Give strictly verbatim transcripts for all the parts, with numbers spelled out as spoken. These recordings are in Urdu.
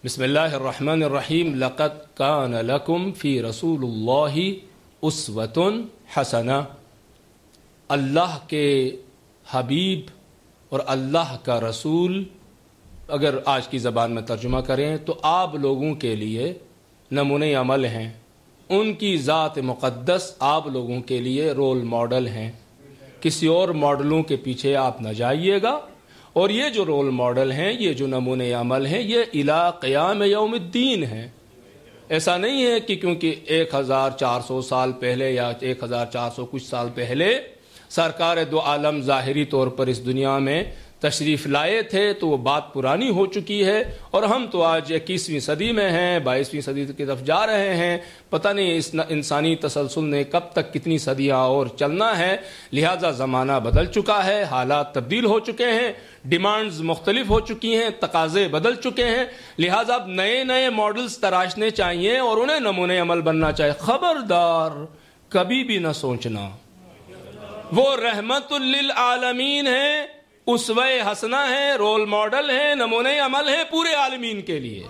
بسم اللہ الرحمن الرحیم لقد کان لکم فی رسول اللہ اسوۃ حسنہ. اللہ کے حبیب اور اللہ کا رسول اگر آج کی زبان میں ترجمہ کریں تو آپ لوگوں کے لیے نمونۂ عمل ہیں. ان کی ذات مقدس آپ لوگوں کے لیے رول ماڈل ہیں. کسی اور ماڈلوں کے پیچھے آپ نہ جائیے گا. اور یہ جو رول ماڈل ہیں، یہ جو نمونۂ عمل ہیں، یہ الی قیام یوم الدین ہیں. ایسا نہیں ہے کہ کیونکہ ایک ہزار چار سو سال پہلے یا ایک ہزار چار سو کچھ سال پہلے سرکار دو عالم ظاہری طور پر اس دنیا میں تشریف لائے تھے تو وہ بات پرانی ہو چکی ہے، اور ہم تو آج اکیسویں صدی میں ہیں، بائیسویں صدی کی طرف جا رہے ہیں. پتہ نہیں اس انسانی تسلسل نے کب تک کتنی صدیاں اور چلنا ہے. لہذا زمانہ بدل چکا ہے، حالات تبدیل ہو چکے ہیں، ڈیمانڈز مختلف ہو چکی ہیں، تقاضے بدل چکے ہیں. لہذا اب نئے نئے ماڈلز تراشنے چاہیے اور انہیں نمونۂ عمل بننا چاہیے. خبردار کبھی بھی نہ سوچنا وہ رحمت للعالمین ہیں، اسوہ حسنہ ہے، رول ماڈل ہے، نمونۂ عمل ہے پورے عالمین کے لیے.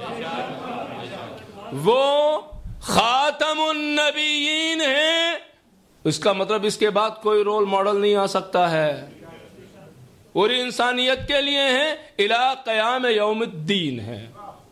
وہ خاتم النبیین ہیں. اس کا مطلب اس کے بعد کوئی رول ماڈل نہیں آ سکتا ہے. پوری انسانیت کے لیے ہیں، الی قیام یوم الدین ہے.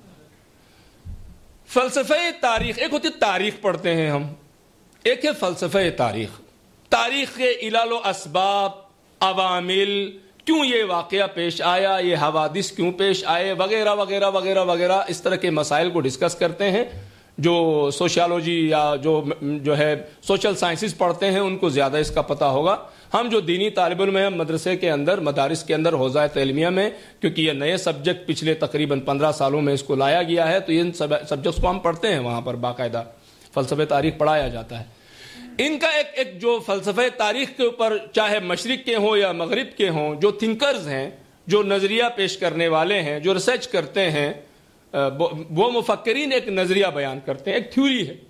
فلسفہ تاریخ، ایک ہوتی تاریخ پڑھتے ہیں ہم، ایک ہے فلسفہ تاریخ. تاریخ کے علل و اسباب، عوامل، کیوں یہ واقعہ پیش آیا، یہ حوادث کیوں پیش آئے، وغیرہ وغیرہ وغیرہ وغیرہ اس طرح کے مسائل کو ڈسکس کرتے ہیں. جو سوشیالوجی یا جو جو ہے سوشل سائنسز پڑھتے ہیں ان کو زیادہ اس کا پتہ ہوگا. ہم جو دینی طالب علم ہیں مدرسے کے اندر، مدارس کے اندر، حوزہ تعلیمیہ میں، کیونکہ یہ نئے سبجیکٹ پچھلے تقریباً پندرہ سالوں میں اس کو لایا گیا ہے، تو ان سبجیکٹس کو ہم پڑھتے ہیں. وہاں پر باقاعدہ فلسفہ تاریخ پڑھایا جاتا ہے. ان کا ایک ایک جو فلسفہ تاریخ کے اوپر، چاہے مشرق کے ہوں یا مغرب کے ہوں، جو تھنکرز ہیں، جو نظریہ پیش کرنے والے ہیں، جو ریسرچ کرتے ہیں، وہ مفکرین ایک نظریہ بیان کرتے ہیں، ایک تھیوری ہے.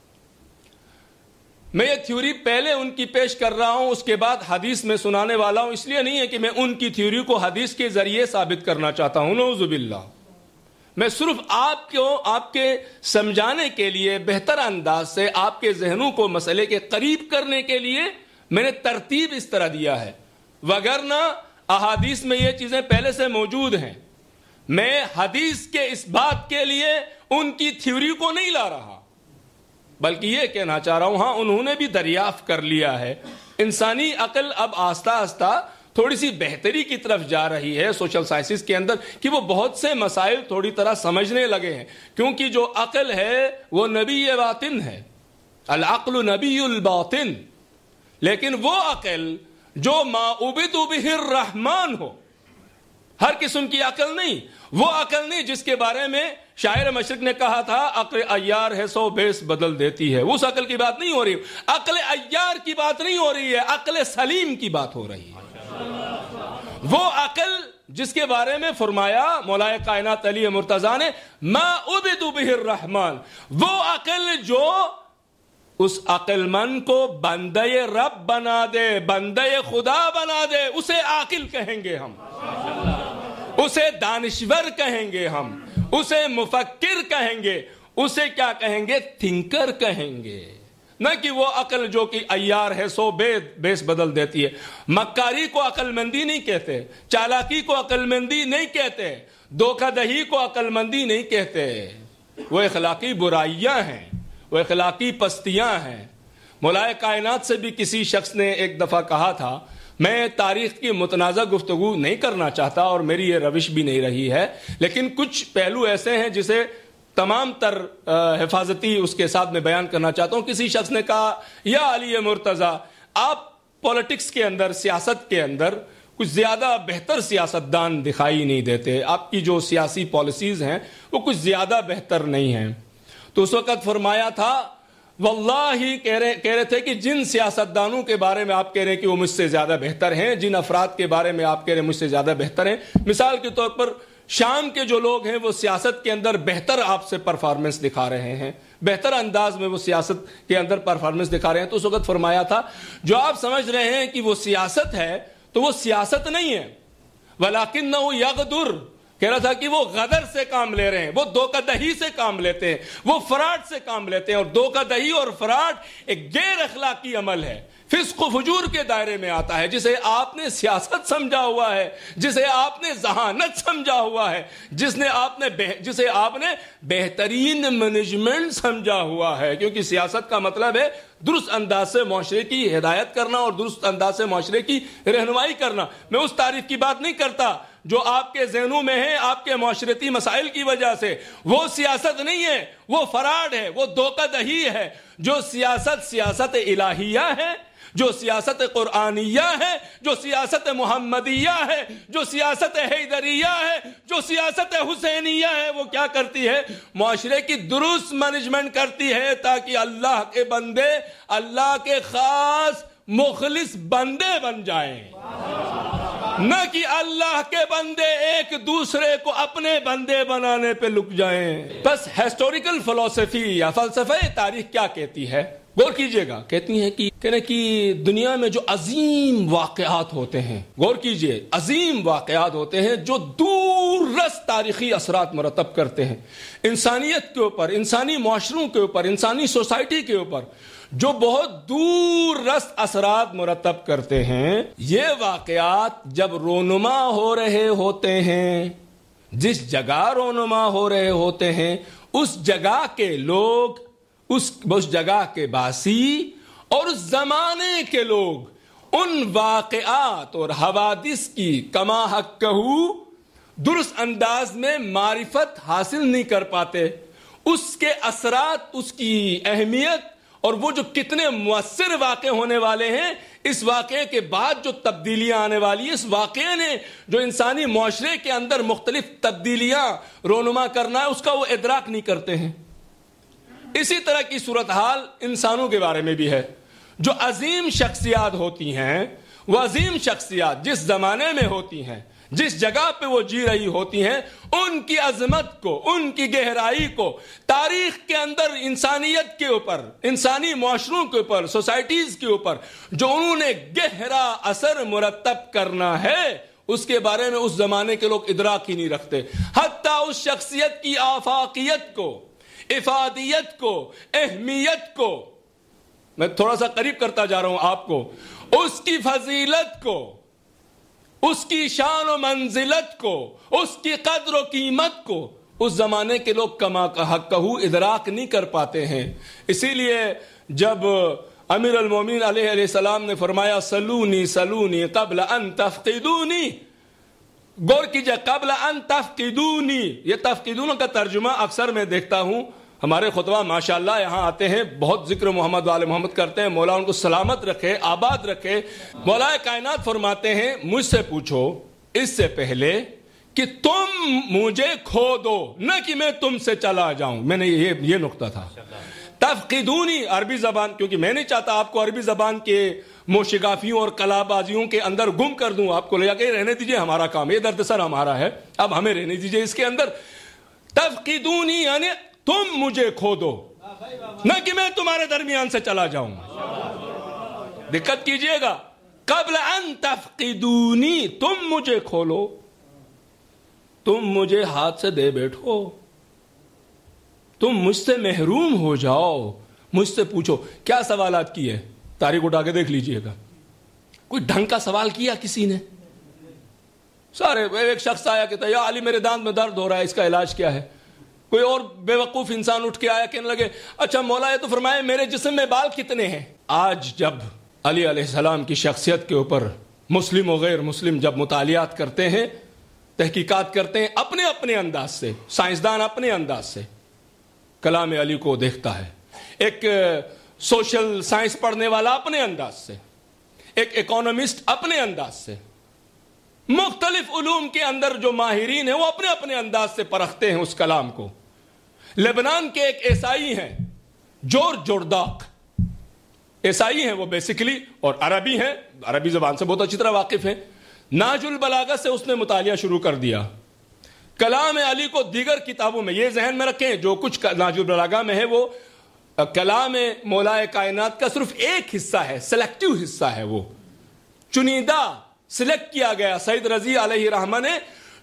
میں یہ تھیوری پہلے ان کی پیش کر رہا ہوں، اس کے بعد حدیث میں سنانے والا ہوں. اس لیے نہیں ہے کہ میں ان کی تھیوری کو حدیث کے ذریعے ثابت کرنا چاہتا ہوں، نعوذ باللہ. میں صرف آپ کو آپ کے سمجھانے کے لیے، بہتر انداز سے آپ کے ذہنوں کو مسئلے کے قریب کرنے کے لیے میں نے ترتیب اس طرح دیا ہے. وگرنہ احادیث میں یہ چیزیں پہلے سے موجود ہیں. میں حدیث کے اس بات کے لیے ان کی تھیوری کو نہیں لا رہا، بلکہ یہ کہنا چاہ رہا ہوں ہاں انہوں نے بھی دریافت کر لیا ہے. انسانی عقل اب آہستہ آہستہ تھوڑی سی بہتری کی طرف جا رہی ہے سوشل سائنسز کے اندر، کہ وہ بہت سے مسائل تھوڑی طرح سمجھنے لگے ہیں. کیونکہ جو عقل ہے وہ نبی باطن ہے، العقل نبی الباطن. لیکن وہ عقل جو ما عبد بہ الرحمن ہو، ہر قسم کی عقل نہیں. وہ عقل نہیں جس کے بارے میں شاعر مشرق نے کہا تھا عقل عیار ہے سو بیس بدل دیتی ہے. اس عقل کی بات نہیں ہو رہی. عقل عیار کی بات نہیں ہو رہی ہے، عقل سلیم کی بات ہو رہی ہے. وہ عقل جس کے بارے میں فرمایا مولا کائنات علی مرتضیٰ نے ما عبد بہ الرحمن، وہ عقل جو اس عقل مند کو بندے رب بنا دے، بندے خدا بنا دے، اسے عاقل کہیں گے ہم، اسے دانشور کہیں گے ہم، اسے مفکر کہیں گے، اسے کیا کہیں گے؟ تھنکر کہیں گے. نہ کہ وہ عقل جو کہ عیار ہے سو بے بیس بدل دیتی ہے. مکاری کو عقل مندی نہیں کہتے، چالاکی کو عقل مندی نہیں کہتے، دھوکہ دہی کو عقل مندی نہیں کہتے. وہ اخلاقی برائیاں ہیں، وہ اخلاقی پستیاں ہیں. مولا کائنات سے بھی کسی شخص نے ایک دفعہ کہا تھا، میں تاریخ کی متنازع گفتگو نہیں کرنا چاہتا اور میری یہ روش بھی نہیں رہی ہے، لیکن کچھ پہلو ایسے ہیں جسے تمام تر حفاظتی اس کے ساتھ میں بیان کرنا چاہتا ہوں. کسی شخص نے کہا یا علی مرتضیٰ، آپ پولیٹکس کے اندر، سیاست کے اندر کچھ زیادہ بہتر سیاست دان دکھائی نہیں دیتے، آپ کی جو سیاسی پالیسیز ہیں وہ کچھ زیادہ بہتر نہیں ہیں. تو اس وقت فرمایا تھا واللہ کہہ رہے کہہ رہے تھے کہ جن سیاستدانوں کے بارے میں آپ کہہ رہے ہیں کہ وہ مجھ سے زیادہ بہتر ہیں، جن افراد کے بارے میں آپ کہہ رہے ہیں مجھ سے زیادہ بہتر ہیں، مثال کے طور پر شام کے جو لوگ ہیں وہ سیاست کے اندر بہتر آپ سے پرفارمنس دکھا رہے ہیں، بہتر انداز میں وہ سیاست کے اندر پرفارمنس دکھا رہے ہیں. تو اس وقت فرمایا تھا جو آپ سمجھ رہے ہیں کہ وہ سیاست ہے تو وہ سیاست نہیں ہے، وَلَكِنَّهُ يَغْدُرُ، کہہ رہا تھا کہ وہ غدر سے کام لے رہے ہیں، وہ دھوکہ دہی سے کام لیتے ہیں، وہ فراڈ سے کام لیتے ہیں، اور دھوکہ دہی اور فراڈ ایک غیر اخلاقی عمل ہے، فسق و فجور کے دائرے میں آتا ہے، جسے آپ نے سیاست سمجھا ہوا ہے، جسے آپ نے ذہانت سمجھا ہوا ہے، جس نے آپ نے بہ... جسے آپ نے بہترین مینجمنٹ سمجھا ہوا ہے، کیونکہ سیاست کا مطلب ہے درست انداز سے معاشرے کی ہدایت کرنا اور درست انداز سے معاشرے کی رہنمائی کرنا۔ میں اس تعریف کی بات نہیں کرتا جو آپ کے ذہنوں میں ہے آپ کے معاشرتی مسائل کی وجہ سے، وہ سیاست نہیں ہے، وہ فراڈ ہے، وہ دھوکہ دہی ہے۔ جو سیاست سیاست الہیہ ہے، جو سیاست قرآنیہ ہے، جو سیاست محمدیہ ہے، جو سیاست حیدریہ ہے، جو سیاست حسینیہ ہے، وہ کیا کرتی ہے؟ معاشرے کی درست مینجمنٹ کرتی ہے تاکہ اللہ کے بندے اللہ کے خاص مخلص بندے بن جائیں، نہ کہ اللہ کے بندے ایک دوسرے کو اپنے بندے بنانے پہ لک جائیں۔ بس ہسٹوریکل فلسفی یا فلسفہ تاریخ کیا کہتی ہے؟ غور کیجئے گا، کہتی ہیں کہ کہنے کہ دنیا میں جو عظیم واقعات ہوتے ہیں، غور کیجئے، عظیم واقعات ہوتے ہیں جو دور رس تاریخی اثرات مرتب کرتے ہیں انسانیت کے اوپر، انسانی معاشروں کے اوپر، انسانی سوسائٹی کے اوپر، جو بہت دور رس اثرات مرتب کرتے ہیں، یہ واقعات جب رونما ہو رہے ہوتے ہیں، جس جگہ رونما ہو رہے ہوتے ہیں، اس جگہ کے لوگ، اس اس جگہ کے باسی اور اس زمانے کے لوگ ان واقعات اور حوادث کی کما حق کہو درست انداز میں معرفت حاصل نہیں کر پاتے، اس کے اثرات، اس کی اہمیت اور وہ جو کتنے مؤثر واقع ہونے والے ہیں، اس واقعے کے بعد جو تبدیلیاں آنے والی ہیں، اس واقعے نے جو انسانی معاشرے کے اندر مختلف تبدیلیاں رونما کرنا ہے، اس کا وہ ادراک نہیں کرتے ہیں۔ اسی طرح کی صورتحال انسانوں کے بارے میں بھی ہے۔ جو عظیم شخصیات ہوتی ہیں، وہ عظیم شخصیات جس زمانے میں ہوتی ہیں، جس جگہ پہ وہ جی رہی ہوتی ہیں، ان کی عظمت کو، ان کی گہرائی کو تاریخ کے اندر انسانیت کے اوپر، انسانی معاشروں کے اوپر، سوسائٹیز کے اوپر جو انہوں نے گہرا اثر مرتب کرنا ہے، اس کے بارے میں اس زمانے کے لوگ ادراک ہی نہیں رکھتے۔ حتیٰ اس شخصیت کی آفاقیت کو، افادیت کو، اہمیت کو، میں تھوڑا سا قریب کرتا جا رہا ہوں آپ کو، اس کی فضیلت کو، اس کی شان و منزلت کو، اس کی قدر و قیمت کو اس زمانے کے لوگ کما حق کہو ادراک نہیں کر پاتے ہیں۔ اسی لیے جب امیر المومنین علیہ السلام نے فرمایا سلونی سلونی قبل ان تفقدونی، غور کیجئے، قبل ان تفقدونی، یہ تفقدون کا ترجمہ اکثر میں دیکھتا ہوں ہمارے خطبہ ماشاءاللہ یہاں آتے ہیں، بہت ذکر محمد وآل محمد کرتے ہیں، مولا ان کو سلامت رکھے، آباد رکھے۔ مولا کائنات فرماتے ہیں مجھ سے پوچھو اس سے پہلے کہ تم مجھے کھو دو، نہ کہ میں تم سے چلا جاؤں۔ میں نے یہ یہ نقطہ تھا تفقدونی، عربی زبان، کیونکہ میں نہیں چاہتا آپ کو عربی زبان کے موشگافیوں اور کلا بازیوں کے اندر گم کر دوں، آپ کو لے جا کے رہنے دیجئے، ہمارا کام یہ درد سر ہمارا ہے، اب ہمیں رہنے دیجئے اس کے اندر۔ تفقدونی یعنی تم مجھے کھو دو، نہ کہ میں تمہارے درمیان سے چلا جاؤں۔ دقت کیجئے گا، قبل ان تفقدونی، تم مجھے کھولو، تم مجھے ہاتھ سے دے بیٹھو، تم مجھ سے محروم ہو جاؤ، مجھ سے پوچھو۔ کیا سوالات کیے؟ تاریخ اٹھا کے دیکھ لیجئے گا، کوئی ڈھنگ کا سوال کیا کسی نے؟ سارے ایک شخص آیا کہتا ہے یا علی میرے دانت میں درد ہو رہا ہے، اس کا علاج کیا ہے؟ کوئی اور بے وقوف انسان اٹھ کے آیا کہنے لگے اچھا مولا یہ تو فرمائے میرے جسم میں بال کتنے ہیں؟ آج جب علی علیہ السلام کی شخصیت کے اوپر مسلم و غیر مسلم جب مطالعات کرتے ہیں، تحقیقات کرتے ہیں، اپنے اپنے انداز سے، سائنسدان اپنے انداز سے کلام علی کو دیکھتا ہے، ایک سوشل سائنس پڑھنے والا اپنے انداز سے، ایک اکانومسٹ اپنے انداز سے، مختلف علوم کے اندر جو ماہرین ہیں وہ اپنے اپنے انداز سے پرکھتے ہیں اس کلام کو۔ لبنان کے ایک عیسائی ہیں جورج جورداق، عیسائی ہیں وہ بیسیکلی، اور عربی ہیں، عربی زبان سے بہت اچھی طرح واقف ہیں۔ ناج البلاغہ سے اس نے مطالعہ شروع کر دیا، کلام علی کو دیگر کتابوں میں، یہ ذہن میں رکھیں جو کچھ ناج البلاغہ میں ہے وہ کلام مولا کائنات کا صرف ایک حصہ ہے، سلیکٹیو حصہ ہے، وہ چنیدہ سلیکٹ کیا گیا۔ سید رضی علیہ رحمہ نے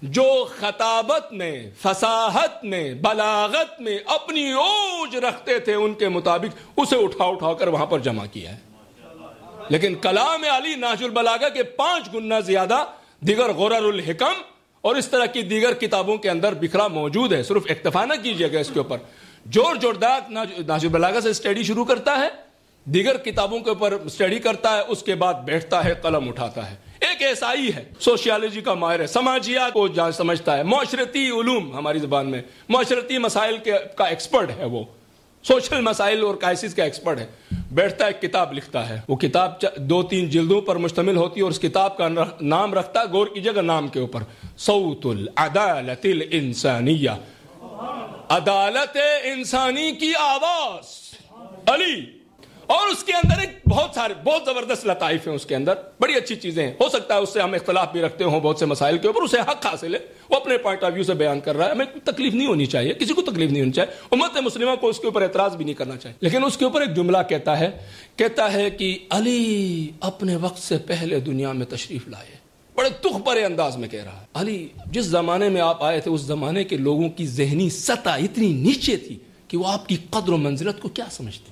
جو خطابت میں، فصاحت میں، بلاغت میں اپنی اوج رکھتے تھے ان کے مطابق اسے اٹھا اٹھا کر وہاں پر جمع کیا ہے. لیکن کلام علی نہج البلاغہ کے پانچ گنا زیادہ دیگر غرر الحکم اور اس طرح کی دیگر کتابوں کے اندر بکھرا موجود ہے. صرف اکتفا نہ کیجیے گا اس کے اوپر. جور جورداک نہج البلاغہ سے اسٹڈی شروع کرتا ہے، دیگر کتابوں کے اوپر اسٹڈی کرتا ہے، اس کے بعد بیٹھتا ہے، قلم اٹھاتا ہے. ایک ایسائی ہے، سوشیالوجی کا ماہر ہے، سماجیات کو جان سمجھتا ہے، معاشرتی علوم ہماری زبان میں معاشرتی مسائل کے کا ایکسپرٹ ہے، وہ سوشل مسائل اور کرائسس کا ایکسپرٹ ہے. بیٹھتا ہے، کتاب لکھتا ہے. وہ کتاب دو تین جلدوں پر مشتمل ہوتی ہے اور اس کتاب کا نام رکھتا ہے، غور کیجیے گا نام کے اوپر، صوت العدالت الانسانیہ، عدالت انسانی کی آواز علی. اور اس کے اندر ایک بہت سارے بہت زبردست لطائف ہیں، اس کے اندر بڑی اچھی چیزیں ہیں. ہو سکتا ہے اس سے ہم اختلاف بھی رکھتے ہوں بہت سے مسائل کے اوپر، اسے حق حاصل ہے، وہ اپنے پوائنٹ آف ویو سے بیان کر رہا ہے. ہمیں تکلیف نہیں ہونی چاہیے، کسی کو تکلیف نہیں ہونی چاہیے، امت مسلمہ کو اس کے اوپر اعتراض بھی نہیں کرنا چاہیے. لیکن اس کے اوپر ایک جملہ کہتا ہے کہتا ہے کہ علی اپنے وقت سے پہلے دنیا میں تشریف لائے. بڑے تخ پرے انداز میں کہہ رہا ہے. علی جس زمانے میں آپ آئے تھے اس زمانے کے لوگوں کی ذہنی سطح اتنی نیچے تھی کہ وہ آپ کی قدر و منزلت کو کیا سمجھتے.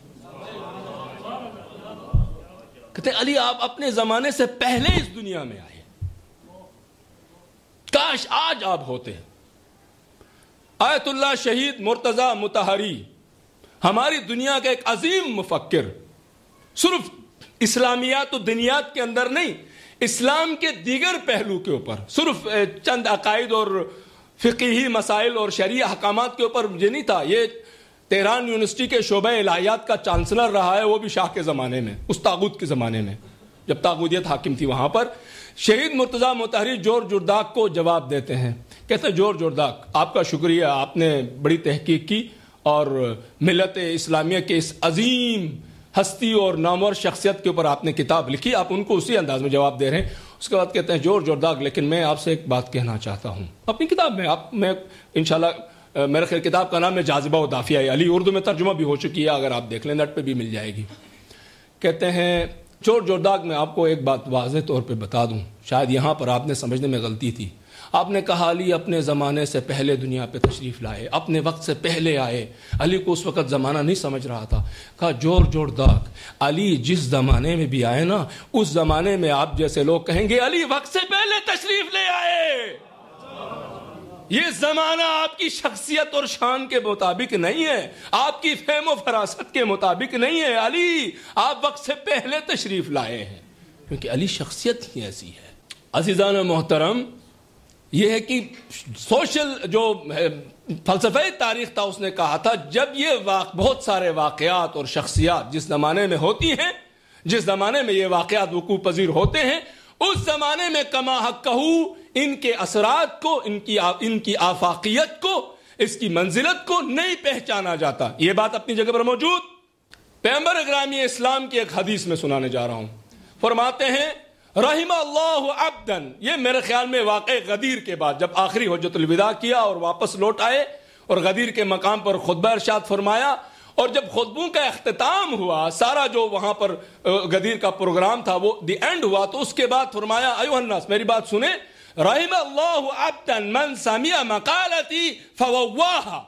کہتے علی آپ اپنے زمانے سے پہلے اس دنیا میں آئے، کاش آج آپ ہوتے. آیت اللہ شہید مرتضی مطہری ہماری دنیا کا ایک عظیم مفکر، صرف اسلامیات و دنیات کے اندر نہیں، اسلام کے دیگر پہلو کے اوپر، صرف چند عقائد اور فقہی مسائل اور شرعی احکامات کے اوپر یہ نہیں تھا. یہ تہران یونیورسٹی کے شعبہ الہیات کا چانسلر رہا ہے، وہ بھی شاہ کے زمانے میں، اس طاغوت کے زمانے میں جب طاغوتیت حاکم تھی وہاں پر. شہید مرتضی مطہری جور جورداک کو جواب دیتے ہیں. کہتے ہیں جور جورداک آپ کا شکریہ، آپ نے بڑی تحقیق کی اور ملت اسلامیہ کے اس عظیم ہستی اور نامور شخصیت کے اوپر آپ نے کتاب لکھی. آپ ان کو اسی انداز میں جواب دے رہے ہیں. اس کے بعد کہتے ہیں جور جورداک لیکن میں آپ سے ایک بات کہنا چاہتا ہوں. اپنی کتاب میں آپ میں انشاءاللہ میرے خیال کتاب کا نام ہے جاذبہ و دافعہ علی، اردو میں ترجمہ بھی ہو چکی ہے، اگر آپ دیکھ لیں نیٹ پہ بھی مل جائے گی. کہتے ہیں جور جورداک میں آپ کو ایک بات واضح طور پہ بتا دوں، شاید یہاں پر آپ نے سمجھنے میں غلطی تھی. آپ نے کہا علی اپنے زمانے سے پہلے دنیا پہ تشریف لائے، اپنے وقت سے پہلے آئے. علی کو اس وقت زمانہ نہیں سمجھ رہا تھا. کہا جور جورداک علی جس زمانے میں بھی آئے نا، اس زمانے میں آپ جیسے لوگ کہیں گے علی وقت سے پہلے تشریف لے آئے. یہ زمانہ آپ کی شخصیت اور شان کے مطابق نہیں ہے، آپ کی فہم و فراست کے مطابق نہیں ہے. علی آپ وقت سے پہلے تشریف لائے ہیں، کیونکہ علی شخصیت ہی ایسی ہے. عزیزان محترم، یہ ہے کہ سوشل جو فلسفہ تاریخ تھا اس نے کہا تھا جب یہ واقع بہت سارے واقعات اور شخصیات جس زمانے میں ہوتی ہیں، جس زمانے میں یہ واقعات وقوع پذیر ہوتے ہیں، اس زمانے میں کما حق کہو ان کے اثرات کو، ان کی ان کی آفاقیت کو، اس کی منزلت کو نہیں پہچانا جاتا. یہ بات اپنی جگہ پر موجود. پیغمبر اکرامی اسلام کی ایک حدیث میں سنانے جا رہا ہوں. فرماتے ہیں رحم اللہ عبدن، یہ میرے خیال میں واقع غدیر کے بعد جب آخری حجۃ الوداع کیا اور واپس لوٹ آئے اور غدیر کے مقام پر خطبہ ارشاد فرمایا، اور جب خطبوں کا اختتام ہوا، سارا جو وہاں پر غدیر کا پروگرام تھا وہ دی اینڈ ہوا، تو اس کے بعد فرمایا ایھا الناس میری بات سنیں، رحم اللہ عبدا من سمع مقالتی فوواہا،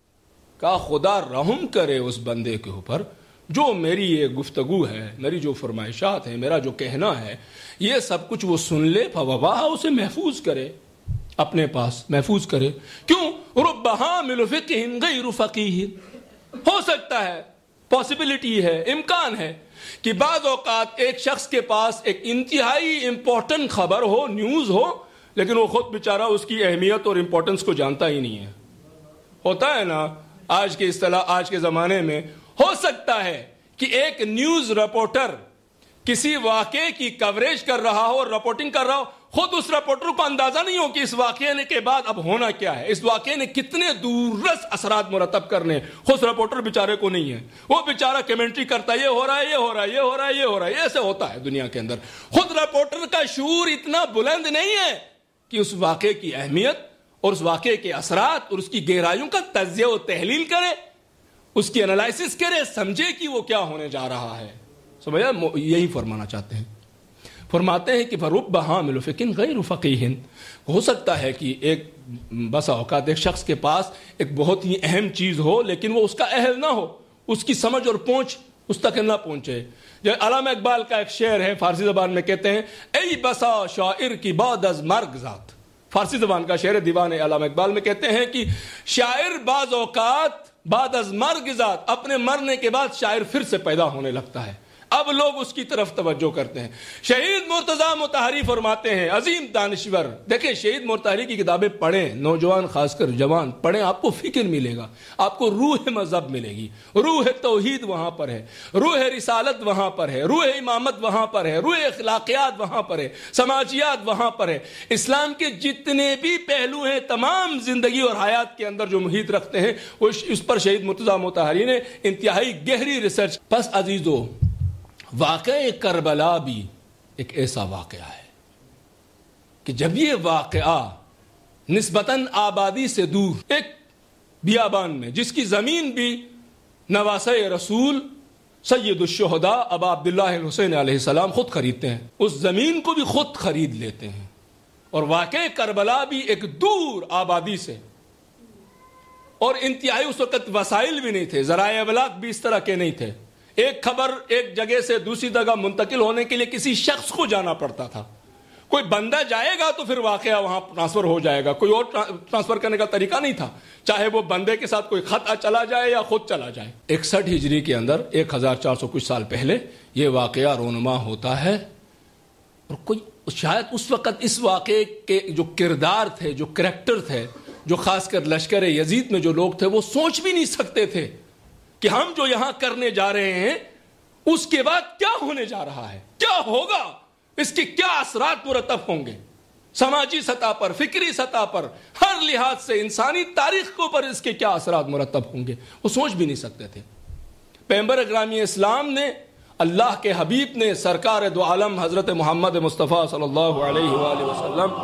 کہا خدا رحم کرے اس بندے کے اوپر جو میری یہ گفتگو ہے، میری جو فرمائشات ہیں، میرا جو کہنا ہے، یہ سب کچھ وہ سن لے، فوواہا اسے محفوظ کرے، اپنے پاس محفوظ کرے. کیوں؟ رب حامل فقہ غیر فقیہ، ہو سکتا ہے، پاسبلٹی ہے، امکان ہے کہ بعض اوقات ایک شخص کے پاس ایک انتہائی امپورٹنٹ خبر ہو، نیوز ہو، لیکن وہ خود بیچارہ اس کی اہمیت اور امپورٹنس کو جانتا ہی نہیں ہے. ہوتا ہے نا آج کے اصطلاح آج کے زمانے میں. ہو سکتا ہے کہ ایک نیوز رپورٹر کسی واقعے کی کوریج کر رہا ہو اور رپورٹنگ کر رہا ہو، خود اس رپورٹر کو اندازہ نہیں ہو کہ اس واقعے کے بعد اب ہونا کیا ہے، اس واقعے نے کتنے دوررس اثرات مرتب کرنے، خود رپورٹر بیچارے کو نہیں ہے. وہ بیچارہ کمنٹری کرتا ہے، یہ ہو رہا ہے، یہ ہو رہا ہے، یہ ہو رہا ہے، یہ ہو رہا ہے. ایسے ہوتا ہے دنیا کے اندر. خود رپورٹر کا شعور اتنا بلند نہیں ہے کہ اس واقعے کی اہمیت اور اس واقعے کے اثرات اور اس کی گہرائیوں کا تجزیہ و تحلیل کرے، اس کی انالائسس کرے، سمجھے کہ وہ کیا ہونے جا رہا ہے. سمجھا؟ یہی فرمانا چاہتے ہیں. فرماتے ہیں کہ فرب حامل فقہ غیر فقیہ، ہو سکتا ہے کہ ایک بسا اوقات ایک شخص کے پاس ایک بہت ہی اہم چیز ہو لیکن وہ اس کا اہل نہ ہو، اس کی سمجھ اور پہنچ اس تک نہ پہنچے. جو علامہ اقبال کا ایک شعر ہے فارسی زبان میں، کہتے ہیں ای بسا شاعر کی بعد از مرگ ذات. فارسی زبان کا شعر دیوان علامہ اقبال میں کہتے ہیں کہ شاعر بعض اوقات بعد از مرگ ذات، اپنے مرنے کے بعد شاعر پھر سے پیدا ہونے لگتا ہے، اب لوگ اس کی طرف توجہ کرتے ہیں. شہید مرتضیٰ مطہری فرماتے ہیں، عظیم دانشور، دیکھیں شہید مطہری کی کتابیں پڑھیں، نوجوان خاص کر جوان پڑھیں، آپ کو فکر ملے گا، آپ کو روح مذہب ملے گی، روح توحید وہاں پر ہے، روح رسالت وہاں پر ہے، روح امامت وہاں پر ہے، روح اخلاقیات وہاں پر ہے، سماجیات وہاں پر ہے. اسلام کے جتنے بھی پہلو ہیں تمام زندگی اور حیات کے اندر جو محیط رکھتے ہیں اس پر شہید مرتضیٰ مطہری نے انتہائی گہری ریسرچ. پس عزیزو، واقعہ کربلا بھی ایک ایسا واقعہ ہے کہ جب یہ واقعہ نسبتاً آبادی سے دور ایک بیابان میں، جس کی زمین بھی نواسۂ رسول سید الشہداء ابا عبداللہ الحسین علیہ السلام خود خریدتے ہیں، اس زمین کو بھی خود خرید لیتے ہیں. اور واقعہ کربلا بھی ایک دور آبادی سے، اور انتہائی اس وقت وسائل بھی نہیں تھے، ذرائع ابلاغ بھی اس طرح کے نہیں تھے. ایک خبر ایک جگہ سے دوسری جگہ منتقل ہونے کے لیے کسی شخص کو جانا پڑتا تھا. کوئی بندہ جائے گا تو پھر واقعہ وہاں ٹرانسفر ہو جائے گا، کوئی اور ٹرانسفر کرنے کا طریقہ نہیں تھا، چاہے وہ بندے کے ساتھ کوئی خط چلا جائے یا خود چلا جائے. اکسٹھ ہجری کے اندر ایک ہزار چار سو کچھ سال پہلے یہ واقعہ رونما ہوتا ہے. اور کوئی شاید اس وقت اس واقعے کے جو کردار تھے، جو کریکٹر تھے، جو خاص کر لشکر یزید میں جو لوگ تھے، وہ سوچ بھی نہیں سکتے تھے کہ ہم جو یہاں کرنے جا رہے ہیں اس کے بعد کیا ہونے جا رہا ہے، کیا ہوگا، اس کے کیا اثرات مرتب ہوں گے سماجی سطح پر، فکری سطح پر، ہر لحاظ سے انسانی تاریخ کو پر اس کے کیا اثرات مرتب ہوں گے، وہ سوچ بھی نہیں سکتے تھے. پیغمبر اکرامی اسلام نے، اللہ کے حبیب نے، سرکار دو عالم حضرت محمد مصطفیٰ صلی اللہ علیہ وآلہ وسلم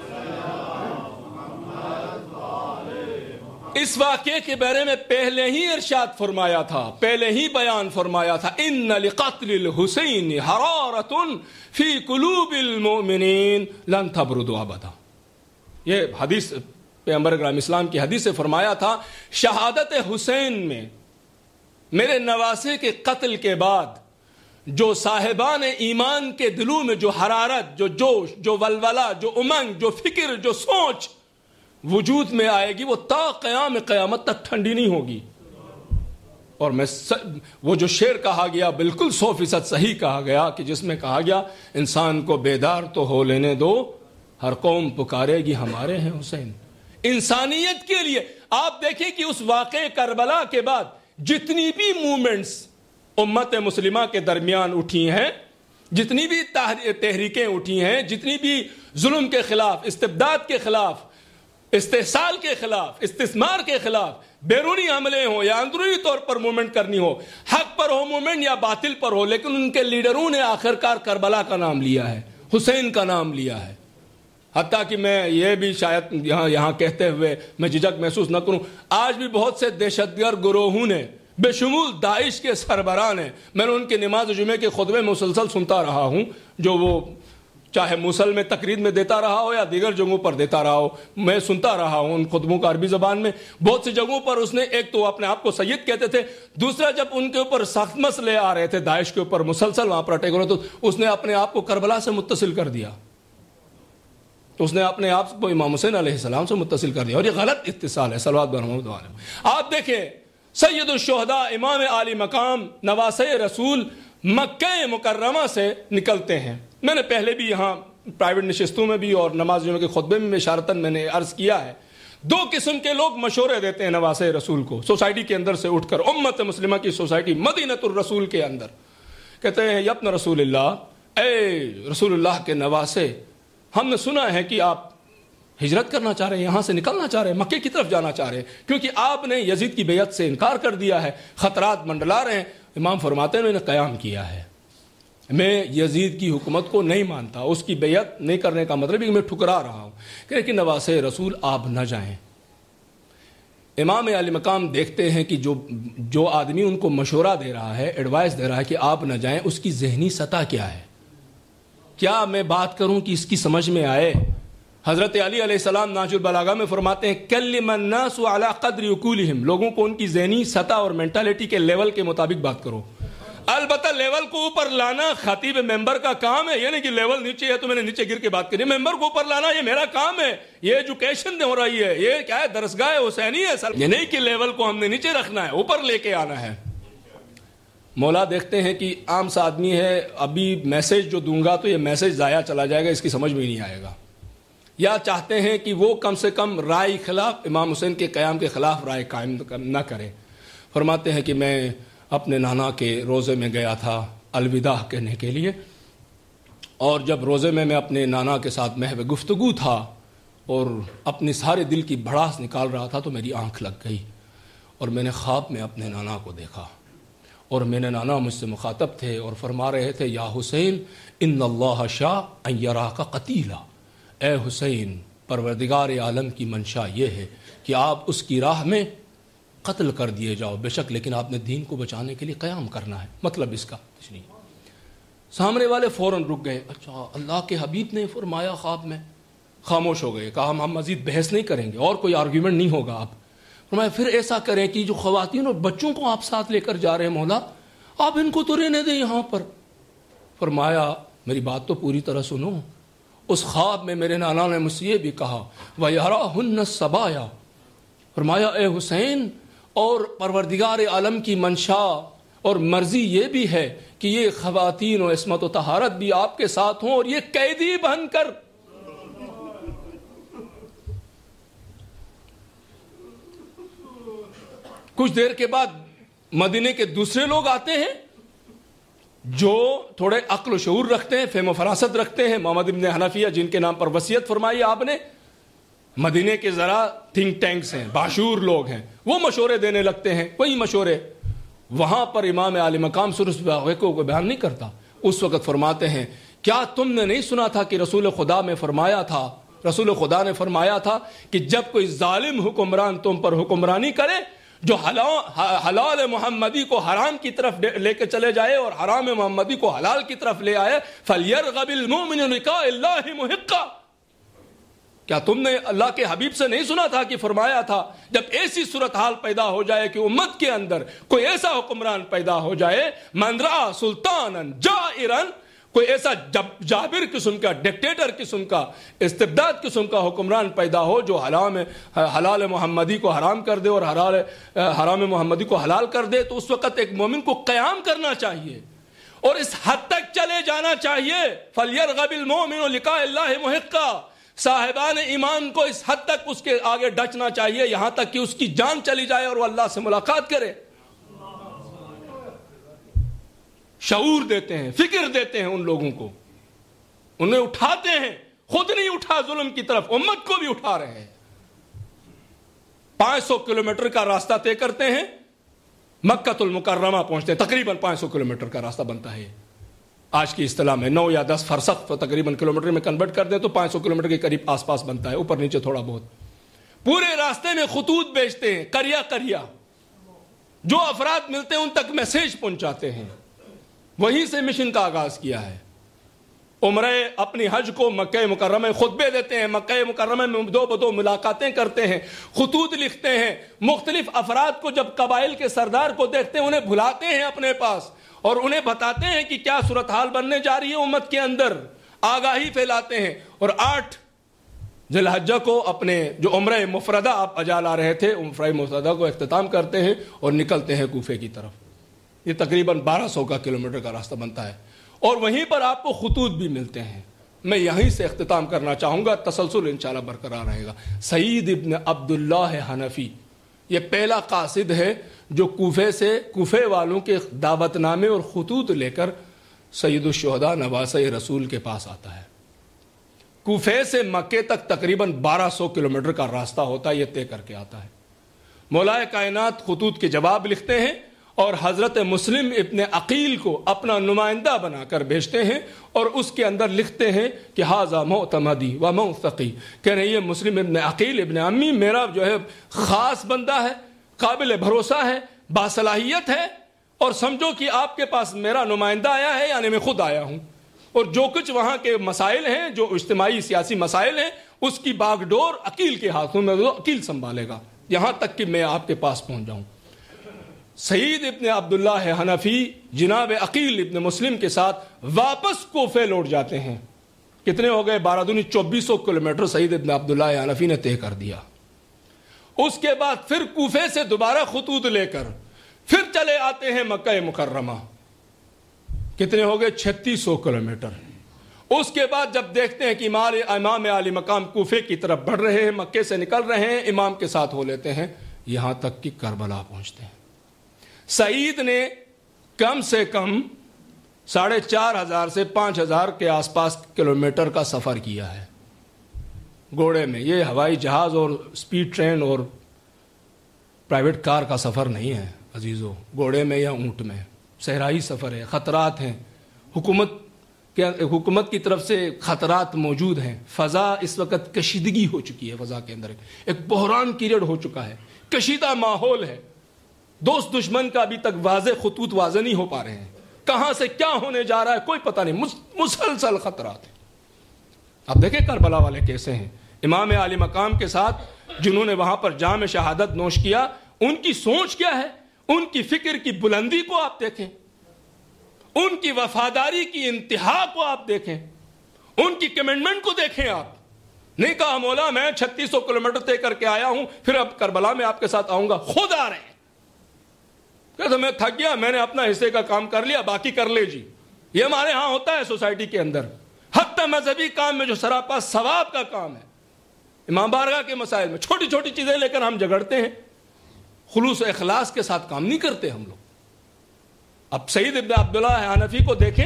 اس واقعے کے بارے میں پہلے ہی ارشاد فرمایا تھا، پہلے ہی بیان فرمایا تھا، ان لقتل الحسین حرارۃ فی قلوب المؤمنین لن تبرد ابدا. یہ حدیث پیغمبر اکرم اسلام کی حدیث سے فرمایا تھا، شہادت حسین میں، میرے نواسے کے قتل کے بعد جو صاحبان ایمان کے دلوں میں جو حرارت، جو جوش، جو ولولہ، جو امنگ، جو فکر، جو سوچ وجود میں آئے گی، وہ تا قیام قیامت تک ٹھنڈی نہیں ہوگی. اور میں س... وہ جو شعر کہا گیا بالکل سو فیصد صحیح کہا گیا، کہ جس میں کہا گیا انسان کو بیدار تو ہو لینے دو، ہر قوم پکارے گی ہمارے ہیں حسین. انسانیت کے لیے آپ دیکھیں کہ اس واقعے کربلا کے بعد جتنی بھی موومنٹس امت مسلمہ کے درمیان اٹھی ہیں، جتنی بھی تحریکیں اٹھی ہیں، جتنی بھی ظلم کے خلاف، استبداد کے خلاف، استحصال کے خلاف، استثمار کے خلاف بیرونی حملے ہوں یا اندرونی طور پر موومنٹ کرنی ہو، حق پر ہو موومنٹ یا باطل پر ہو، لیکن ان کے لیڈروں نے آخرکار کربلا کا نام لیا ہے، حسین کا نام لیا ہے. حتیٰ کہ میں یہ بھی شاید یہاں یہاں کہتے ہوئے میں جھجک محسوس نہ کروں، آج بھی بہت سے دہشت گرد گروہوں نے بے شمول داعش کے سربراہ نے، میں نے ان کے نماز جمعے کے خطبے مسلسل سنتا رہا ہوں، جو وہ چاہے موصل میں تقریر میں دیتا رہا ہو یا دیگر جگہوں پر دیتا رہا ہو، میں سنتا رہا ہوں ان خطبوں کا عربی زبان میں. بہت سی جگہوں پر اس نے، ایک تو اپنے آپ کو سید کہتے تھے، دوسرا جب ان کے اوپر سخت مسئلے آ رہے تھے داعش کے اوپر مسلسل وہاں پر اٹیک ہو رہے، تو اس نے اپنے آپ کو کربلا سے متصل کر دیا، تو اس نے اپنے آپ کو امام حسین علیہ السلام سے متصل کر دیا، اور یہ غلط اتصال ہے. صلوات بر محمد علیہ. آپ دیکھیں سید الشہداء امام عالی مقام نواسۂ رسول مکہ مکرمہ سے نکلتے ہیں. میں نے پہلے بھی یہاں پرائیویٹ نشستوں میں بھی اور نماز جمعہ کے خطبے میں اشارتاً میں نے عرض کیا ہے، دو قسم کے لوگ مشورے دیتے ہیں نواسۂ رسول کو سوسائٹی کے اندر سے اٹھ کر، امت مسلمہ کی سوسائٹی مدینۃ الرسول کے اندر. کہتے ہیں یبن رسول اللہ، اے رسول اللہ کے نواسے، ہم نے سنا ہے کہ آپ ہجرت کرنا چاہ رہے ہیں، یہاں سے نکلنا چاہ رہے ہیں، مکے کی طرف جانا چاہ رہے ہیں، کیونکہ آپ نے یزید کی بیعت سے انکار کر دیا ہے، خطرات منڈلا رہے ہیں. امام فرماتے ہیں انہوں نے قیام کیا ہے، میں یزید کی حکومت کو نہیں مانتا، اس کی بیعت نہیں کرنے کا مطلب ہے کہ میں ٹھکرا رہا ہوں. کہ نواسۂ رسول آپ نہ جائیں. امام علی مقام دیکھتے ہیں کہ جو جو آدمی ان کو مشورہ دے رہا ہے، ایڈوائس دے رہا ہے کہ آپ نہ جائیں، اس کی ذہنی سطح کیا ہے، کیا میں بات کروں کہ اس کی سمجھ میں آئے؟ حضرت علی علیہ السلام ناج البلاغہ میں فرماتے ہیں کلم الناس علی قدر عقولہم، لوگوں کو ان کی ذہنی سطح اور مینٹالٹی کے لیول کے مطابق بات کرو۔ البتہ لیول کو اوپر لانا خطیب ممبر کا کام ہے، یہ نہیں کہ لیول نیچے ہے تو میں نے نیچے گر کے بات کرنی، ممبر کو اوپر لانا یہ میرا کام ہے، یہ ایجوکیشن ہو رہی ہے، یہ کیا ہے درسگاہ حسینی ہے، یہ نہیں کہ لیول کو ہم نے نیچے رکھنا ہے، اوپر لے کے آنا ہے۔ مولا دیکھتے ہیں کہ عام سا آدمی ہے، ابھی میسج جو دوں گا تو یہ میسج ضائع چلا جائے گا، اس کی سمجھ میں ہی نہیں آئے گا، یا چاہتے ہیں کہ وہ کم سے کم رائے خلاف امام حسین کے قیام کے خلاف رائے قائم نہ کرے۔ فرماتے ہیں کہ میں اپنے نانا کے روزے میں گیا تھا الوداع کہنے کے لیے، اور جب روزے میں میں اپنے نانا کے ساتھ محو گفتگو تھا اور اپنی سارے دل کی بھڑاس نکال رہا تھا تو میری آنکھ لگ گئی اور میں نے خواب میں اپنے نانا کو دیکھا، اور میرے نانا مجھ سے مخاطب تھے اور فرما رہے تھے یا حسین ان اللہ شاء ان یراک قتیلا، اے حسین پروردگار عالم کی منشا یہ ہے کہ آپ اس کی راہ میں قتل کر دیے جاؤ، بے شک لیکن آپ نے دین کو بچانے کے لیے قیام کرنا ہے۔ مطلب اس کا کچھ نہیں۔ سامنے والے فوراً رک گئے، اچھا اللہ کے حبیب نے فرمایا خواب میں، خاموش ہو گئے، کہا ہم مزید بحث نہیں کریں گے اور کوئی آرگیومنٹ نہیں ہوگا۔ آپ فرمایا پھر ایسا کریں کہ جو خواتین اور بچوں کو آپ ساتھ لے کر جا رہے ہیں مولا، آپ ان کو تو رہنے دیں یہاں پر۔ فرمایا میری بات تو پوری طرح سنو، اس خواب میں میرے نانا نے مجھ سے یہ بھی کہا وَيَرَاهُنَّ الصَّبَايَا، فرمایا اے حسین اور پروردگار عالم کی منشا اور مرضی یہ بھی ہے کہ یہ خواتین و عصمت و طہارت بھی آپ کے ساتھ ہوں، اور یہ قیدی بن کر کچھ دیر کے بعد مدینے کے دوسرے لوگ آتے ہیں جو تھوڑے عقل و شعور رکھتے ہیں، فہم و فراست رکھتے ہیں، محمد ابن حنفیہ جن کے نام پر وصیت فرمائی آپ نے، مدینے کے ذرا تھنک ٹینکس ہیں، باشعور لوگ ہیں، وہ مشورے دینے لگتے ہیں، وہی مشورے۔ وہاں پر امام عالی مقام سر اس واقعے کو بیان نہیں کرتا، اس وقت فرماتے ہیں کیا تم نے نہیں سنا تھا کہ رسول خدا میں فرمایا تھا، رسول خدا نے فرمایا تھا کہ جب کوئی ظالم حکمران تم پر حکمرانی کرے، جو حلال محمدی کو حرام کی طرف لے کے چلے جائے اور حرام محمدی کو حلال کی طرف لے آئے، فَلْيَرْغَبِ الْمُؤْمِنُ لِقَاءِ اللَّهِ مُحِقًّا، کیا تم نے اللہ کے حبیب سے نہیں سنا تھا کہ فرمایا تھا جب ایسی صورتحال پیدا ہو جائے کہ امت کے اندر کوئی ایسا حکمران پیدا ہو جائے، مَنْ رَأَى سُلْطَانًا جَائِرًا، کوئی ایسا جابر قسم کا، ڈکٹیٹر قسم کا، استبداد قسم کا حکمران پیدا ہو جو حرام حلال محمدی کو حرام کر دے اور حلال حرام محمدی کو حلال کر دے، تو اس وقت ایک مومن کو قیام کرنا چاہیے اور اس حد تک چلے جانا چاہیے۔ فَلْيَرْغَبِ الْمُؤْمِنُ لِقَاءِ اللَّهِ مُحِقًّا، صاحبان ایمان کو اس حد تک اس کے آگے ڈچنا چاہیے یہاں تک کہ اس کی جان چلی جائے اور وہ اللہ سے ملاقات کرے۔ شعور دیتے ہیں، فکر دیتے ہیں ان لوگوں کو، انہیں اٹھاتے ہیں، خود نہیں اٹھا ظلم کی طرف، امت کو بھی اٹھا رہے ہیں۔ پانچ سو کلومیٹر کا راستہ طے کرتے ہیں، مکہ المکرمہ پہنچتے ہیں، تقریباً پانچ سو کلومیٹر کا راستہ بنتا ہے آج کی اصطلاح میں، نو یا دس فرسخ تقریباً کلومیٹر میں کنورٹ کر دیں تو پانچ سو کلومیٹر کے قریب آس پاس بنتا ہے، اوپر نیچے تھوڑا بہت۔ پورے راستے میں خطوط بیچتے ہیں، کریا کریا، جو افراد ملتے ہیں ان تک میسیج پہنچاتے ہیں۔ وہیں سے مشن کا آغاز کیا ہے۔ عمرہ اپنی حج کو مکہ مکرمہ میں خطبے دیتے ہیں، مکہ مکرمہ میں دو بدو ملاقاتیں کرتے ہیں، خطوط لکھتے ہیں، مختلف افراد کو جب قبائل کے سردار کو دیکھتے ہیں انہیں بھلاتے ہیں اپنے پاس اور انہیں بتاتے ہیں کہ کیا صورتحال بننے جا رہی ہے امت کے اندر، آگاہی پھیلاتے ہیں۔ اور آٹھ ذی الحجہ کو اپنے جو عمرہ مفردہ آپ اجا لا رہے تھے، عمرہ مفردہ کو اختتام کرتے ہیں اور نکلتے ہیں کوفے کی طرف۔ یہ تقریباً بارہ سو کا کلومیٹر کا راستہ بنتا ہے اور وہیں پر آپ کو خطوط بھی ملتے ہیں۔ میں یہیں سے اختتام کرنا چاہوں گا، تسلسل انشاءاللہ برقرار رہے گا۔ سعید ابن عبداللہ حنفی یہ پہلا قاصد ہے جو کوفے سے، کوفے والوں کے دعوت نامے اور خطوط لے کر سید الشہداء نواسہ رسول کے پاس آتا ہے۔ کوفے سے مکے تک تقریباً بارہ سو کلومیٹر کا راستہ ہوتا ہے، یہ طے کر کے آتا ہے۔ مولا کائنات خطوط کے جواب لکھتے ہیں اور حضرت مسلم ابن عقیل کو اپنا نمائندہ بنا کر بھیجتے ہیں اور اس کے اندر لکھتے ہیں کہ ھذا معتمدی و موثقی، کہہ رہے ہیں یہ مسلم ابن عقیل ابن امی میرا جو ہے خاص بندہ ہے، قابل بھروسہ ہے، باصلاحیت ہے، اور سمجھو کہ آپ کے پاس میرا نمائندہ آیا ہے، یعنی میں خود آیا ہوں۔ اور جو کچھ وہاں کے مسائل ہیں، جو اجتماعی سیاسی مسائل ہیں، اس کی باغ ڈور عقیل کے ہاتھوں میں، وہ عقیل سنبھالے گا، یہاں تک کہ میں آپ کے پاس پہنچ جاؤں۔ سعید ابن عبداللہ حنفی جناب عقیل ابن مسلم کے ساتھ واپس کوفے لوٹ جاتے ہیں۔ کتنے ہو گئے؟ بارہ دونی چوبیس سو کلومیٹر سعید ابن عبداللہ حنفی نے طے کر دیا۔ اس کے بعد پھر کوفے سے دوبارہ خطوط لے کر پھر چلے آتے ہیں مکہ مکرمہ۔ کتنے ہو گئے؟ چھتیس سو کلومیٹر۔ اس کے بعد جب دیکھتے ہیں کہ امام عالی مقام کوفے کی طرف بڑھ رہے ہیں، مکے سے نکل رہے ہیں، امام کے ساتھ ہو لیتے ہیں، یہاں تک کہ کربلا پہنچتے ہیں۔ سعید نے کم سے کم ساڑھے چار ہزار سے پانچ ہزار کے آس پاس کلومیٹر کا سفر کیا ہے گھوڑے میں۔ یہ ہوائی جہاز اور سپیڈ ٹرین اور پرائیویٹ کار کا سفر نہیں ہے عزیزو، گھوڑے میں یا اونٹ میں، صحرائی سفر ہے، خطرات ہیں، حکومت کے حکومت کی طرف سے خطرات موجود ہیں، فضا اس وقت کشیدگی ہو چکی ہے، فضا کے اندر ایک بحران پیریڈ ہو چکا ہے، کشیدہ ماحول ہے، دوست دشمن کا ابھی تک واضح خطوط واضح نہیں ہو پا رہے ہیں، کہاں سے کیا ہونے جا رہا ہے کوئی پتہ نہیں، مسلسل خطرات ہیں۔ اب دیکھیں کربلا والے کیسے ہیں، امام عالی مقام کے ساتھ جنہوں نے وہاں پر جام شہادت نوش کیا، ان کی سوچ کیا ہے، ان کی فکر کی بلندی کو آپ دیکھیں، ان کی وفاداری کی انتہا کو آپ دیکھیں، ان کی کمٹمنٹ کو دیکھیں۔ آپ نہیں کہا مولا میں چھتیس سو کلومیٹر طے کر کے آیا ہوں، پھر اب کربلا میں آپ کے ساتھ آؤں گا، خود آ رہے ہیں، کہتے میں تھک گیا، میں نے اپنا حصے کا کام کر لیا، باقی کر لے جی۔ یہ ہمارے ہاں ہوتا ہے سوسائٹی کے اندر، حتی مذہبی کام میں جو سراپا ثواب کا کام ہے، امام بارگاہ کے مسائل میں چھوٹی چھوٹی چیزیں لے کر ہم جھگڑتے ہیں، خلوص و اخلاص کے ساتھ کام نہیں کرتے ہم لوگ۔ اب سعید ابن عبداللہ حنفی کو دیکھیں،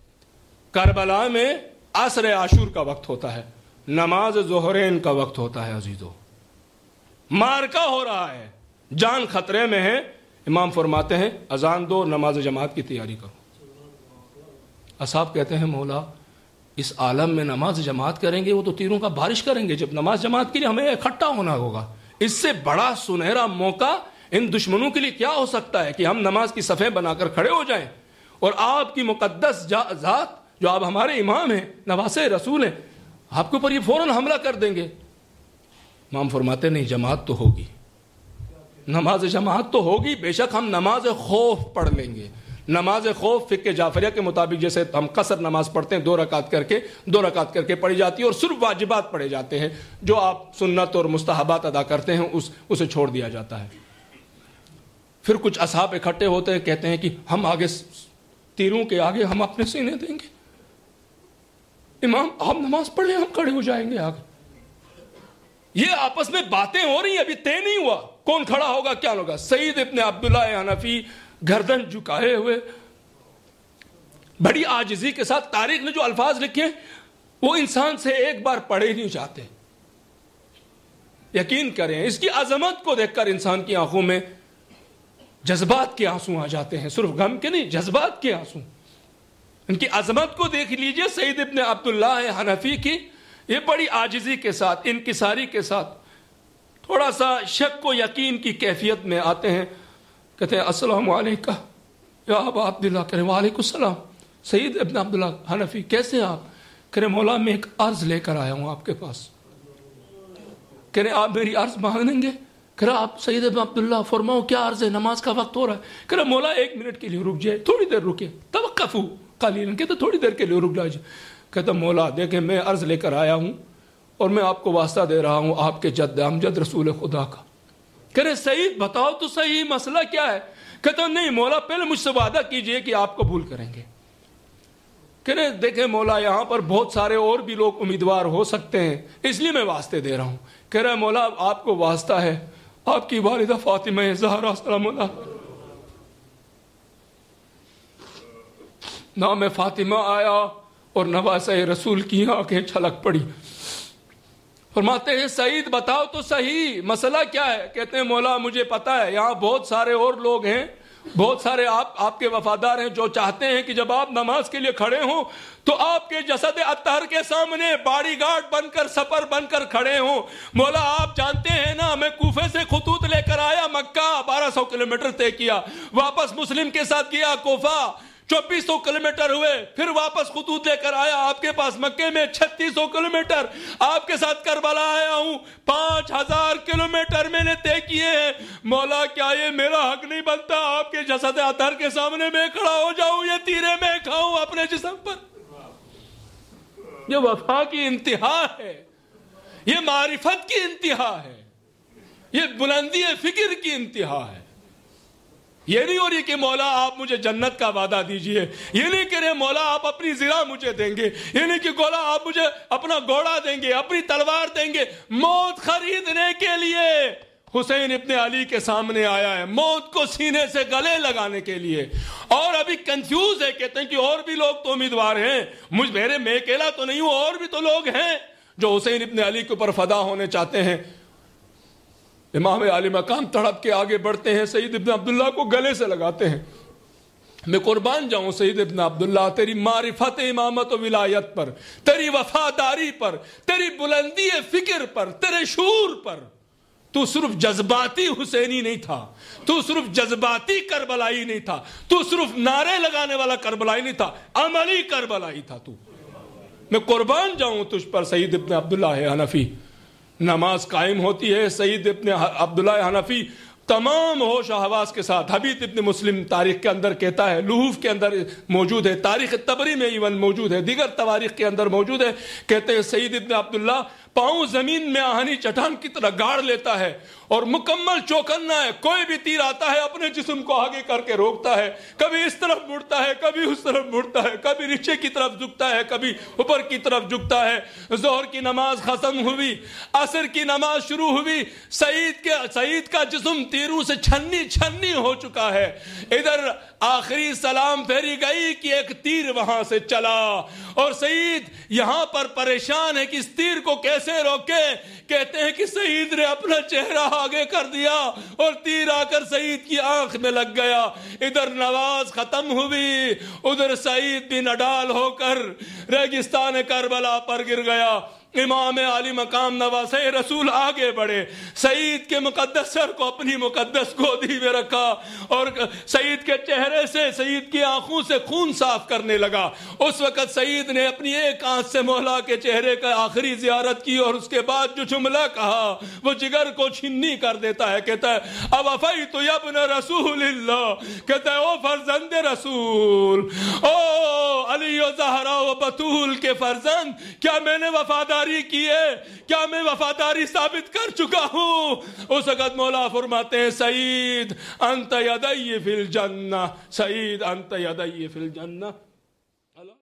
کربلا میں عصر عاشور کا وقت ہوتا ہے، نماز ظہرین کا وقت ہوتا ہے عزیزو، مارکا ہو رہا ہے، جان خطرے میں ہے، امام فرماتے ہیں اذان دو، نماز جماعت کی تیاری کرو۔ اصحاب کہتے ہیں مولا اس عالم میں نماز جماعت کریں گے، وہ تو تیروں کا بارش کریں گے، جب نماز جماعت کے لیے ہمیں اکٹھا ہونا ہوگا، اس سے بڑا سنہرا موقع ان دشمنوں کے لیے کیا ہو سکتا ہے کہ ہم نماز کی صفیں بنا کر کھڑے ہو جائیں، اور آپ کی مقدس ذات جو آپ ہمارے امام ہیں، نواسے رسول ہیں، آپ کے اوپر یہ فوراً حملہ کر دیں گے۔ امام فرماتے نہیں، جماعت تو ہوگی، نماز جماعت تو ہوگی، بے شک ہم نماز خوف پڑھ لیں گے۔ نماز خوف فقہ جعفریہ کے مطابق جیسے ہم قصر نماز پڑھتے ہیں، دو رکعت کر کے دو رکعت کر کے پڑھی جاتی ہے، اور صرف واجبات پڑھے جاتے ہیں، جو آپ سنت اور مستحبات ادا کرتے ہیں اس اسے چھوڑ دیا جاتا ہے۔ پھر کچھ اصحاب اکٹھے ہوتے ہیں، کہتے ہیں کہ ہم آگے تیروں کے آگے ہم اپنے سینے دیں گے، امام آپ نماز پڑھ لیں، ہم کھڑے ہو جائیں گے آگے۔ یہ آپس میں باتیں ہو رہی ہیں، ابھی طے نہیں ہوا کون کھڑا ہوگا کیا ہوگا۔ سعید ابن عبداللہ حنفی گردن جھکائے ہوئے بڑی عاجزی کے ساتھ، تاریخ نے جو الفاظ لکھے وہ انسان سے ایک بار پڑھے نہیں جاتے، یقین کریں اس کی عظمت کو دیکھ کر انسان کی آنکھوں میں جذبات کے آنسو آ جاتے ہیں، صرف غم کے نہیں، جذبات کے آنسو۔ ان کی عظمت کو دیکھ لیجئے، سعید ابن عبداللہ حنفی کی یہ بڑی عاجزی کے ساتھ، انکساری کے ساتھ، تھوڑا سا شک و یقین کی کیفیت میں آتے ہیں، کہتے ہیں السلام علیکم یا ابا عبداللہ، کہتے ہیں وعلیکم السلام۔ سعید ابن عبداللہ حنفی کیسے آپ؟ کہتے ہیں مولا میں ایک عرض لے کر آیا ہوں آپ کے پاس۔ کہتے ہیں آپ میری عرض مان لیں گے؟ کہتے ہیں آپ سعید ابن عبداللہ فرماؤ کیا عرض ہے، نماز کا وقت ہو رہا ہے۔ کہتے ہیں مولا ایک منٹ کے لیے رک جائے، تھوڑی دیر رکے، توقفو قلیلاً، کہتے ہیں تھوڑی دیر کے لیے رک جائے۔ کہتا مولا دیکھیں میں عرض لے کر آیا ہوں اور میں آپ کو واسطہ دے رہا ہوں آپ کے جد امجد رسول خدا کا۔ کہتے سعید بتاؤ تو صحیح مسئلہ کیا ہے؟ کہتا نہیں مولا پہلے مجھ سے وعدہ کیجئے کہ آپ قبول کریں گے۔ کہتے دیکھیں مولا یہاں پر بہت سارے اور بھی لوگ امیدوار ہو سکتے ہیں، اس لیے میں واسطے دے رہا ہوں۔ کہہ رہا ہے مولا آپ کو واسطہ ہے، آپ کی والدہ فاطمہ زہرا سلام اللہ، نام فاطمہ آیا اور نواسہ رسول کی آنکھیں چھلک پڑی۔ فرماتے ہیں سعید بتاؤ تو صحیح مسئلہ کیا ہے؟ کہتے ہیں مولا مجھے پتا ہے یہاں بہت سارے اور لوگ ہیں، بہت سارے آپ آپ کے وفادار ہیں جو چاہتے ہیں کہ جب آپ نماز کے لیے کھڑے ہوں تو آپ کے جسد اطہر کے سامنے باڈی گارڈ بن کر سپر بن کر کھڑے ہوں۔ مولا آپ جانتے ہیں نا میں کوفے سے خطوط لے کر آیا، مکہ بارہ سو کلومیٹر طے کیا، واپس مسلم کے ساتھ گیا کوفہ، چوبیس سو کلومیٹر ہوئے، پھر واپس خطوط لے کر آیا آپ کے پاس مکے میں چھتیس سو کلومیٹر، آپ کے ساتھ کربلا آیا ہوں، پانچ ہزار کلومیٹر میں نے طے کیے ہیں، مولا کیا یہ میرا حق نہیں بنتا آپ کے جسد اطہر کے سامنے میں کھڑا ہو جاؤں، یہ تیرے میں کھاؤں اپنے جسم پر؟ یہ وفا کی انتہا ہے، یہ معرفت کی انتہا ہے، یہ بلندی فکر کی انتہا ہے۔ یہ نہیں ہو رہی کہ مولا آپ مجھے جنت کا وعدہ دیجئے، یہ نہیں کہ رہے مولا آپ اپنی زرہ مجھے دیں گے، یہ نہیں کہ مولا آپ مجھے اپنا گھوڑا دیں گے، اپنی تلوار دیں گے۔ موت خریدنے کے لیے حسین ابن علی کے سامنے آیا ہے، موت کو سینے سے گلے لگانے کے لیے، اور ابھی کنفیوز ہے، کہتے ہیں کہ اور بھی لوگ تو امیدوار ہیں، مجھ میرے میں اکیلا تو نہیں ہوں، اور بھی تو لوگ ہیں جو حسین ابن علی کے اوپر فدا ہونے چاہتے ہیں۔ امام علی مقام تڑپ کے آگے بڑھتے ہیں، سید ابن عبداللہ کو گلے سے لگاتے ہیں، میں قربان جاؤں سید ابن عبداللہ تیری معرفت امامت و ولایت پر، تیری وفاداری پر، تیری بلندی فکر پر، تیرے شعور پر۔ تو صرف جذباتی حسینی نہیں تھا، تو صرف جذباتی کربلائی نہیں تھا، تو صرف نعرے لگانے والا کربلائی نہیں تھا، عملی کربلائی تھا تو۔ میں قربان جاؤں تجھ پر سید ابن عبداللہ حنفی۔ نماز قائم ہوتی ہے، سید ابن عبداللہ حنفی تمام ہوش و حواس کے ساتھ، حبیب ابن مسلم تاریخ کے اندر کہتا ہے، لحوف کے اندر موجود ہے، تاریخ طبری میں ایون موجود ہے، دیگر تواریخ کے اندر موجود ہے، کہتے ہیں سید ابن عبداللہ پاؤں زمین میں آہنی چٹان کی طرح گاڑ لیتا ہے اور مکمل چوکنا ہے، کوئی بھی تیر آتا ہے اپنے جسم کو آگے کر کے روکتا ہے، کبھی اس طرف مڑتا ہے، کبھی اس طرف مڑتا ہے، کبھی نیچے کی طرف جھکتا ہے، کبھی اوپر کی طرف جھکتا ہے۔ ظہر کی نماز ختم ہوئی، عصر کی نماز شروع ہوئی، سعید کے سعید کا جسم تیروں سے چھنی چھنی ہو چکا ہے، ادھر آخری سلام پھیری گئی کہ ایک تیر وہاں سے چلا، اور سعید یہاں پر پریشان ہے کہ اس تیر کو کیسے روکے۔ کہتے ہیں کہ سعید نے اپنا چہرہ آگے کر دیا اور تیر آ کر سعید کی آنکھ میں لگ گیا، ادھر نماز ختم ہوئی، ادھر سعید بھی نڈال ہو کر ریگستان کربلا پر گر گیا۔ امام علی مقام نواسہ رسول آگے بڑھے، سعید کے مقدس سر کو اپنی مقدس گودی میں رکھا اور سعید کے چہرے سے، سعید کی آنکھوں سے خون صاف کرنے لگا۔ اس وقت سعید نے اپنی ایک آنکھ سے مولا کے چہرے کا آخری زیارت کی اور اس کے بعد جو جملہ کہا وہ جگر کو چھنی کر دیتا ہے، کہتا ہے اوفیت یا ابن رسول اللہ، کہتا ہے او فرزند رسول، او علی و زہرا و بطول کے فرزند، کیا میں نے وفادار کیے، کیا میں وفاداری ثابت کر چکا ہوں؟ اس وقت مولا فرماتے ہیں سعید انت یدی فی الجنہ، سعید انت یدی فی الجنہ۔